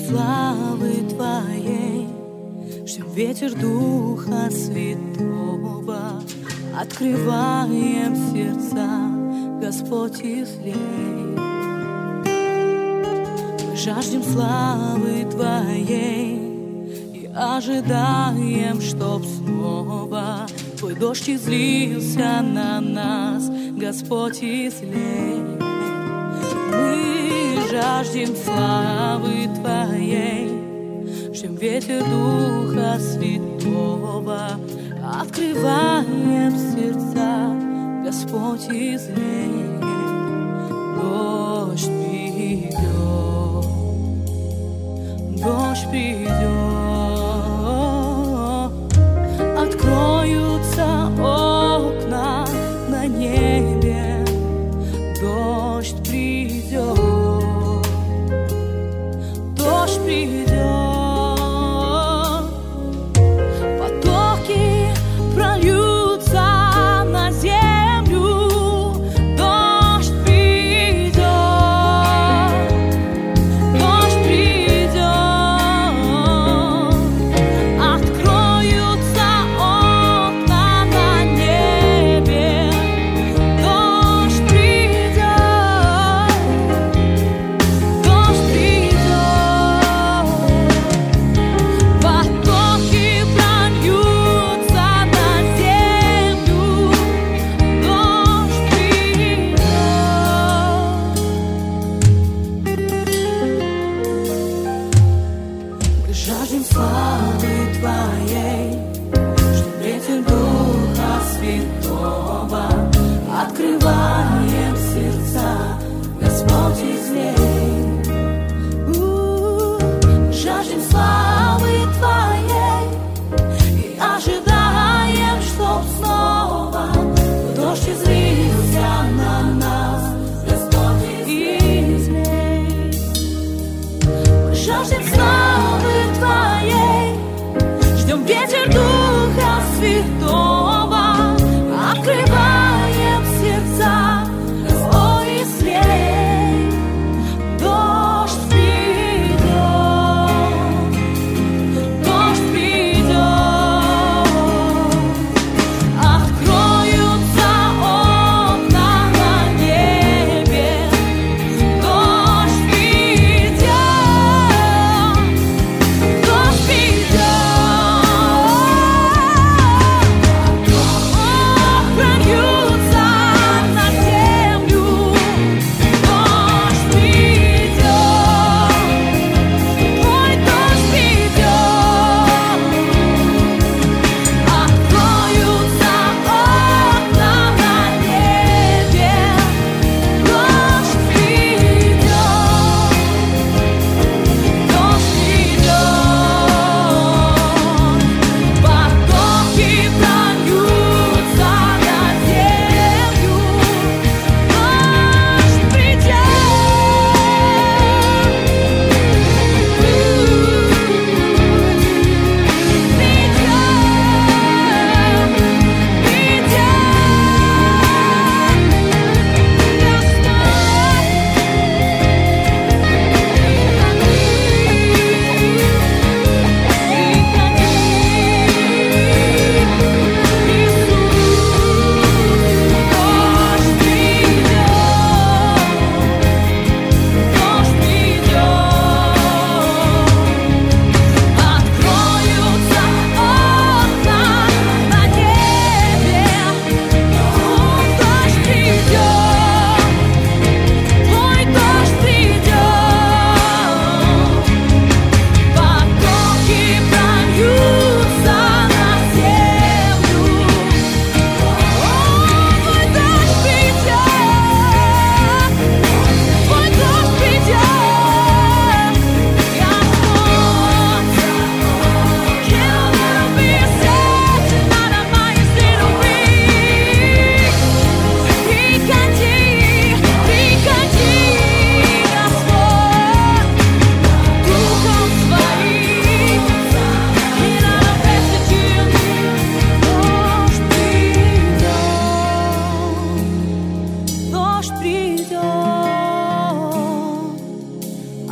славы Твоей, ждем ветер Духа Святого, открываем сердца, Господь, излей. Мы жаждем славы Твоей и ожидаем, чтоб снова Твой дождь излился на нас, Господь, излей. Мы жаждем славы Твоей, ждем ветер Духа Святого, открываем сердца, Господь, излей. Дождь придет, дождь придет, откроются окна на небе, дождь придет, дождь придет, потоки прольются на землю, дождь придет, дождь придет, откроются окна на небе, дождь придет, дождь придет, потоки прольются на землю, дождь придет. Мы жаждем славы Твоей, ждем ветер Духа Святого, открываем сердца, Господь, излей. Жаждем славы Твоей и ожидаем, чтоб снова дождь излился на нас, Господь, излей. Мы жаждем славы Твоей, ждем ветер Духа Святого, открываем сердца, Господь, излей. Дождь придет, дождь придет, откроются окна на небе, дождь придет,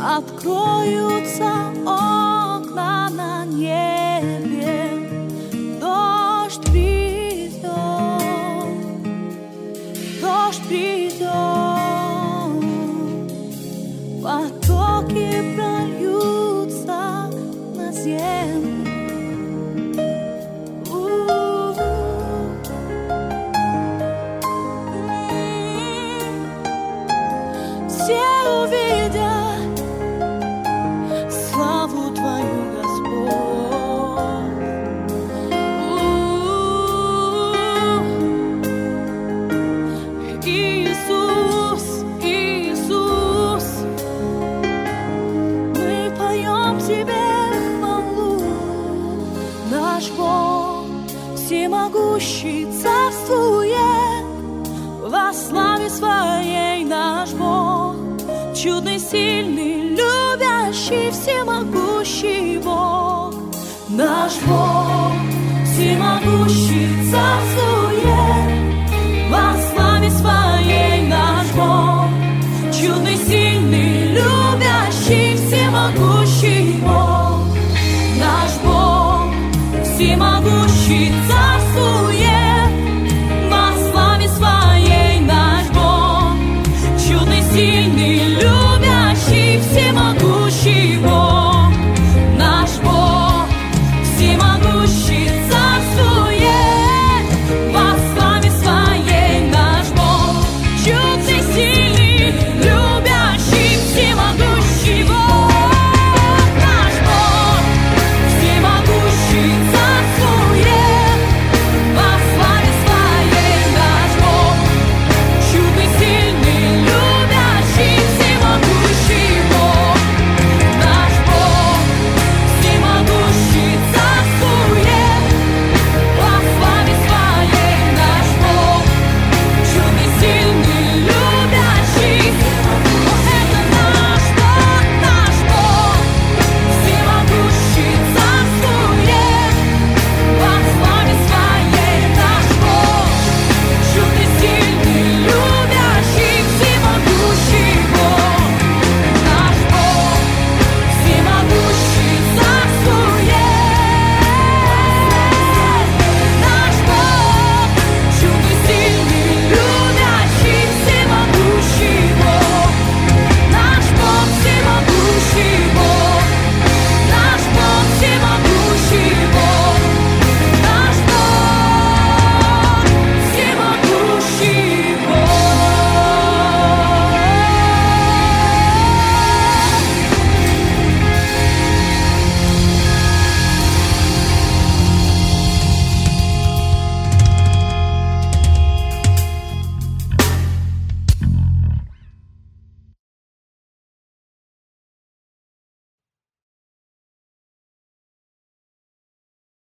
откроются окна на небе, дождь придет, потоки прольются на землю. Все увидят славу Твою, Господь. Иисус, Иисус, мы поем Тебе хвалу. Наш Бог всемогущий царствует во славе Своей. Наш Бог чудный, сильный, любящий, всемогущий Бог. Наш Бог всемогущий царствует